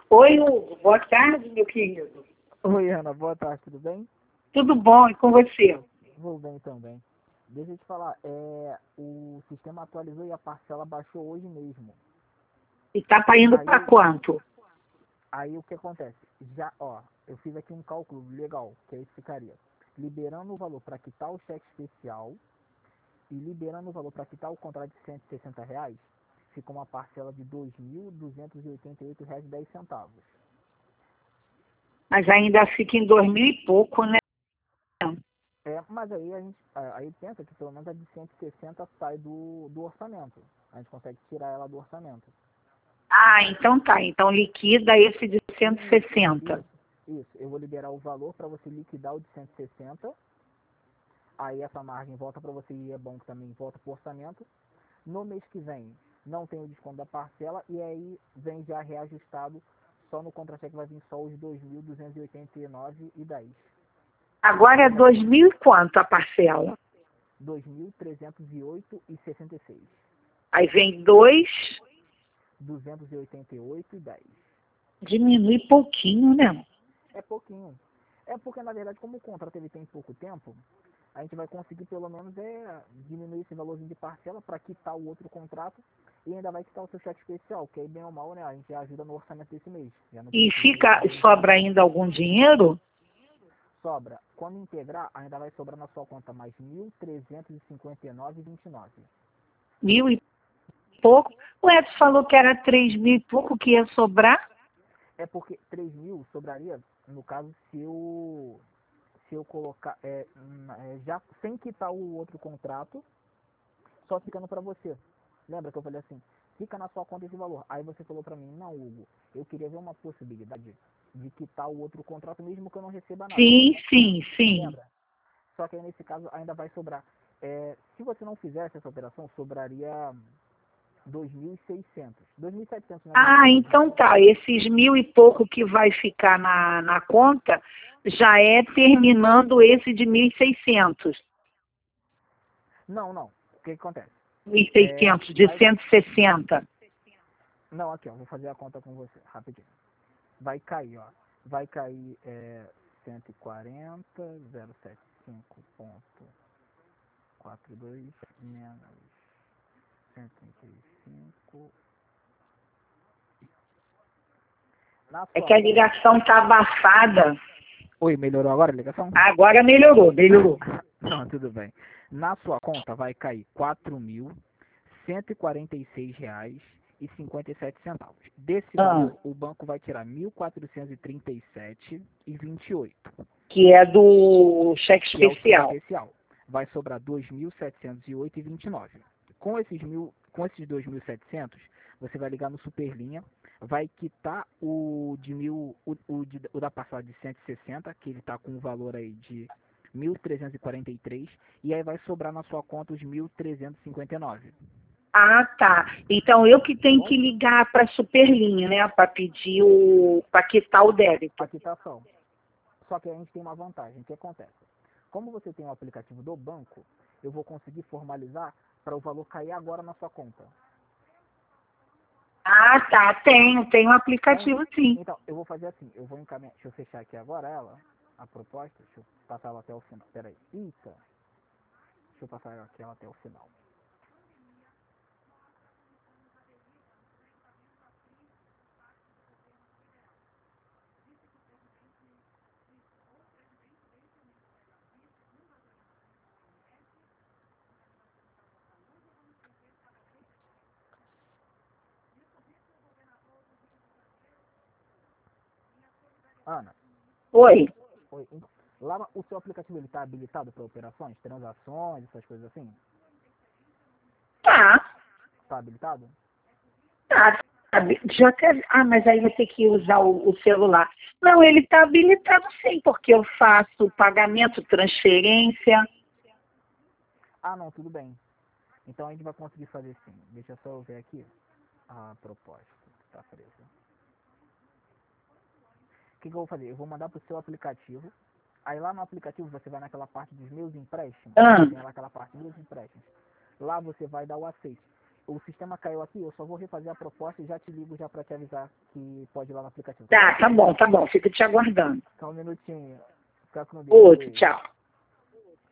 Oi, Hugo. Boa tarde, meu querido. Oi, Ana, boa tarde, tudo bem? Tudo bom e com você? Vou bem também. Deixa eu te falar, o sistema atualizou e a parcela baixou hoje mesmo. E tá indo Aí, para quanto? aí o que acontece? Já, ó, eu fiz aqui um cálculo legal, que aí ficaria liberando o valor para quitar o cheque especial e liberando o valor para quitar o contrato de R$ 160, fica uma parcela de R$ 2.288,10. Mas ainda fica em 2000 e pouco, né? Mas aí a gente aí pensa que pelo menos a de 160 sai do orçamento. A gente consegue tirar ela do orçamento. Ah, então tá. Então liquida esse de 160. Isso. Eu vou liberar o valor para você liquidar o de 160. Aí essa margem volta para você e é bom que também volta para o orçamento. No mês que vem não tem o desconto da parcela e aí vem já reajustado. Só no contra-cheque vai vir só os 2.289,10. Agora é 2000 e quanto a parcela? 2.308,66. Aí vem 2, 288,10. diminui pouquinho, né? É pouquinho. É porque, na verdade, como o contrato ele tem pouco tempo, a gente vai conseguir pelo menos diminuir esse valorzinho de parcela para quitar o outro contrato e ainda vai quitar o seu cheque especial, que aí bem ou mal, né? A gente já ajuda no orçamento desse mês. Já não E precisa fica, desse sobra ainda algum dinheiro? sobra. Quando integrar, ainda vai sobrar na sua conta mais 1.359,29. 1000 e pouco. O Edson falou que era 3000 e pouco que ia sobrar. É porque 3.000 sobraria, no caso, se eu colocar, já sem quitar o outro contrato, só ficando para você. Lembra que eu falei assim, fica na sua conta esse valor. Aí você falou para mim, não, Hugo, eu queria ver uma possibilidade de quitar o outro contrato mesmo que eu não receba nada. Sim, sim, sim. Lembra? Só que aí nesse caso ainda vai sobrar. Se você não fizesse essa operação, sobraria 2.600. 2.700 na Ah, verdade. então tá. Esses 1000 e pouco que vai ficar na conta já é terminando esse de 1.600. Não, não. O que, que acontece? 1.600 de Vai, 160. não, aqui ó, vou fazer a conta com você, rapidinho. Vai cair, ó. Vai cair 140, 075,42 menos 135. Na É sua que a conta. ligação tá abafada. Oi, melhorou agora a ligação? Agora melhorou, melhorou. Não, tudo bem. Na sua conta vai cair R$ 4.146,57. Desse Ah, valor, o banco vai tirar 1.437,28, que é do cheque que é o cheque especial. especial. Vai sobrar 2.708,29. Com esses 2.700, você vai ligar no Superlinha, vai quitar o da parcela de 160, que ele está com um valor aí de 1.343, e aí vai sobrar na sua conta os 1.359. Ah, tá. Então eu que Tá tenho bom? que ligar para a Superlinha, né, para pedir para quitar o débito. A quitação. Só que a gente tem uma vantagem. O que acontece? Como você tem o aplicativo do banco, eu vou conseguir formalizar para o valor cair agora na sua conta. Ah, tá. Tenho um Tem? aplicativo sim. Então, eu vou fazer assim. Eu vou encaminhar. Deixa eu fechar aqui agora ela, a proposta. Deixa eu passar ela até o final. Pera aí. Eita. Deixa eu passar aqui ela até o final. Ana, Oi. oi. Lá o seu aplicativo ele está habilitado para operações, transações, essas coisas assim? Tá. Está habilitado? Tá. Já quer... Ah, mas aí vai ter que usar o celular. Não, ele está habilitado sim, porque eu faço pagamento, transferência. Ah, não, tudo bem. Então a gente vai conseguir fazer sim. Deixa só eu ver aqui a proposta que está presa. O que eu vou fazer? Eu vou mandar para o seu aplicativo. Aí lá no aplicativo você vai naquela parte dos meus empréstimos. Ah, Tem lá aquela parte dos meus empréstimos. Lá você vai dar o aceite. o sistema caiu aqui, eu só vou refazer a proposta e já te ligo já para te avisar que pode ir lá no aplicativo. Tá bom. Fico te aguardando. Só um minutinho. Fica com Deus. Outro, tchau.